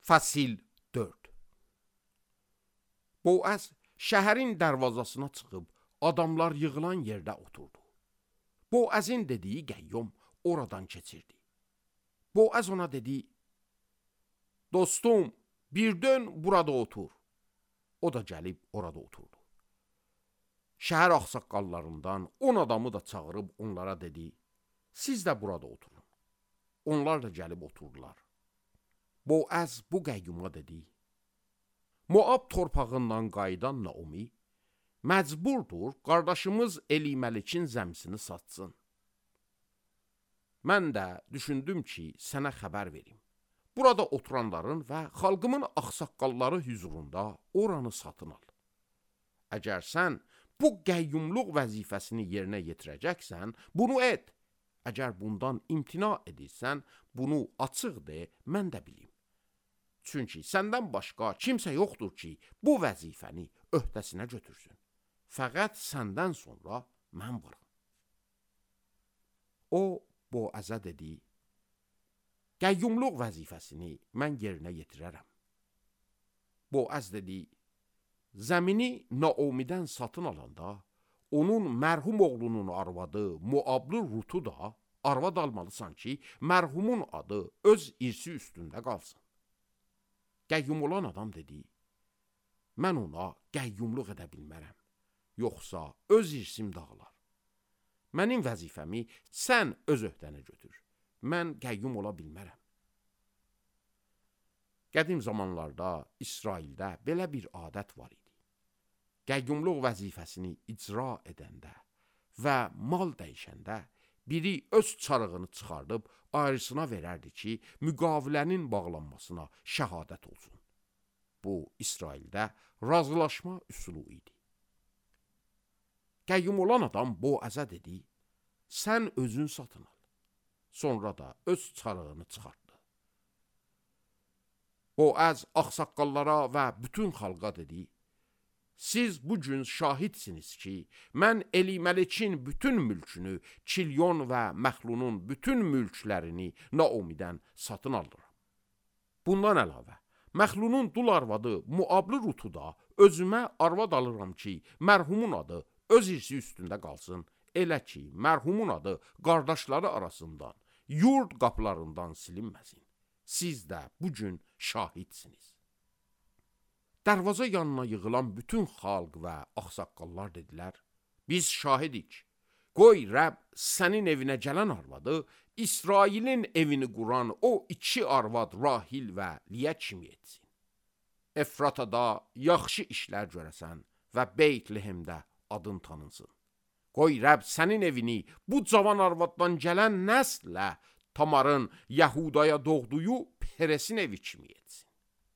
Fəsil 4. Boaz şəhərin dərvazasına çıxıb adamlar yığılan yerdə oturdu. Boazin dediyi qəyyum oradan keçirdi. Boaz ona dedi: "Dostum, bir dön burada otur." O da gəlib orada oturdu. Şəhər ağsaqqallarından 10 adamı da çağırıb onlara dedi: "Siz də burada oturun." Onlar da gəlib oturdular. Boaz bu qəyyuma dedi: "Moab torpağından qayıdan Naomi məcburdur qardaşımız Eliməlikin zəmsini satsın. Mən də düşündüm ki, sənə xəbər verim. Burada oturanların və xalqımın ağsaqqalları hüzurunda oranı satın al. Əgər sən bu qəyyumluq vəzifəsini yerinə yetirəcəksən, bunu et. Əgər bundan imtina edirsən, bunu açıq de, mən də bilim. Çünki səndən başqa kimsə yoxdur ki, bu vəzifəni öhdəsinə götürsün. Fəqət səndən sonra mən varam." O, Boaza dedi: "Qəyyumluq vəzifəsini mən yerinə yetirərəm." Boaz dedi: "Zəmini Naomidən satın alanda, onun mərhum oğlunun arvadı Moablı Rutu da arvad almalısan ki, mərhumun adı öz irsi üstündə qalsın." Qəyyum olan adam dedi: "Mən ona qəyyumluq edə bilmərəm, yoxsa öz irsim dağılar. Mənim vəzifəmi sən öz öhdənə götür, mən qəyyum ola bilmərəm." Qədim zamanlarda İsraildə belə bir adət var idi. Qəyyumluq vəzifəsini icra edəndə və mal dəyişəndə biri öz çarığını çıxardıb ayrısına verərdi ki, müqavilənin bağlanmasına şəhadət olsun. Bu, İsraildə razılaşma üsulu idi. Qəyyum olan adam Boaza dedi: "Sən özün satın al." Sonra da öz çarığını çıxartdı. Boaz ağsaqqallara və bütün xalqa dedi: "Siz bugün şahidsiniz ki, mən Eliməlikin bütün mülkünü, Kilyon və Məxlunun bütün mülklərini Naomidən satın alıram. Bundan əlavə, Məxlunun dul arvadı Moablı Rutu da özümə arvad alıram ki, mərhumun adı öz irsi üstündə qalsın, elə ki, mərhumun adı qardaşları arasından, yurd qapılarından silinməsin. Siz də bugün şahidsiniz." Dərvaza yanına yığılan bütün xalq və ağsaqqallar dedilər: "Biz şahidik. Qoy Rəbb sənin evinə gələn arvadı, İsrailin evini quran o 2 arvad Rahil və Liyə kimi etsin. Efratada yaxşı işlər görəsən və Beytlehemdə adın tanınsın. Qoy Rəbb sənin evini bu cavan arvaddan gələn nəslə Tamarın Yəhudaya doğduğu Peresin evi kimi etsin."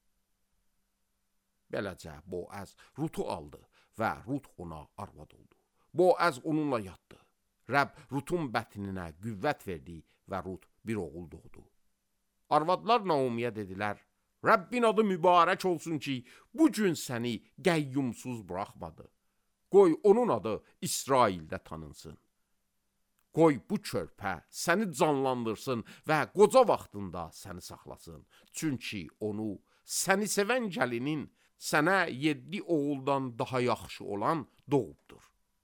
Beləcə Boaz Rutu aldı və Rut ona arvad oldu. Boaz onunla yatdı. Rəbb Rutun bətninə qüvvət verdi və Rut bir oğul doğdu. Arvadlar Naomiyə dedilər: "Rəbbin adı mübarək olsun ki, bugün səni qəyyumsuz buraxmadı. Qoy onun adı İsraildə tanınsın. Qoy bu körpə səni canlandırsın və qoca vaxtında səni saxlasın. Çünki onu səni sevən gəlinin sənə 7 oğuldan daha yaxşı olan doğubdur."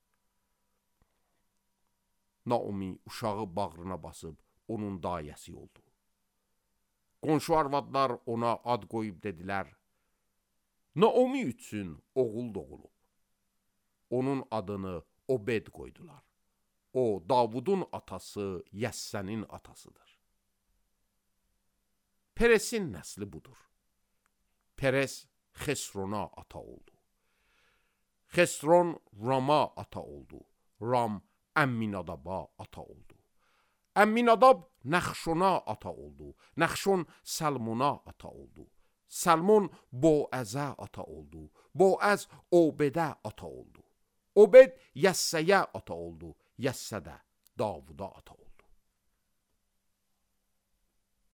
Naomi uşağı bağrına basıb onun dayəsi oldu. Qonşu arvadlar ona ad qoyub dedilər: "Naomi üçün oğul doğulub." Onun adını Obed qoydular. O, Davudun atası, Yəssənin atasıdır. Peresin nəsli budur. Peres Xesrona ata oldu. Xesron Rama ata oldu. Ram Əmminadaba ata oldu. Əmminadab Nəxşona ata oldu. Nəxşon Salmona ata oldu. Salmon Boazə ata oldu. Boaz Obedə ata oldu. Obed Yəssəyə ata oldu. Yəssə də Davuda ata oldu.